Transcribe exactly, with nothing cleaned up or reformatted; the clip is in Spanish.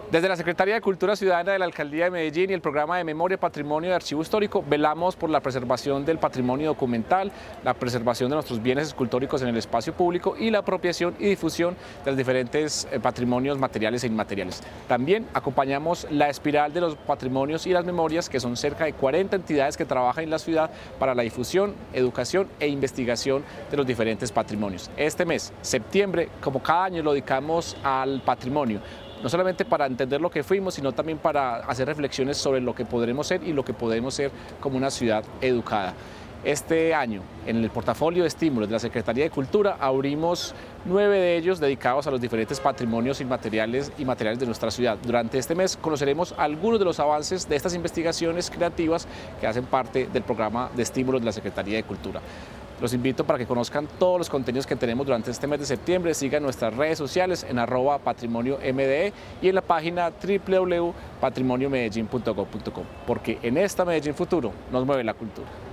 Desde la Secretaría de Cultura Ciudadana de la Alcaldía de Medellín y el programa de Memoria, Patrimonio y Archivo Histórico velamos por la preservación del patrimonio documental, la preservación de nuestros bienes escultóricos en el espacio público y la apropiación y difusión de los diferentes patrimonios materiales e inmateriales. También acompañamos la espiral de los patrimonios y las memorias, que son cerca de cuarenta entidades que trabajan en la ciudad para la difusión, educación e investigación de los diferentes patrimonios. Este mes, septiembre, como cada año, lo dedicamos al patrimonio, no solamente para entender lo que fuimos, sino también para hacer reflexiones sobre lo que podremos ser y lo que podemos ser como una ciudad educada. Este año, en el portafolio de estímulos de la Secretaría de Cultura, abrimos nueve de ellos dedicados a los diferentes patrimonios inmateriales y materiales de nuestra ciudad. Durante este mes conoceremos algunos de los avances de estas investigaciones creativas que hacen parte del programa de estímulos de la Secretaría de Cultura. Los invito para que conozcan todos los contenidos que tenemos durante este mes de septiembre. Sigan nuestras redes sociales en arroba patrimonio M D E y en la página doble u doble u doble u punto patrimonio medellín punto gov punto co, porque en esta Medellín Futuro nos mueve la cultura.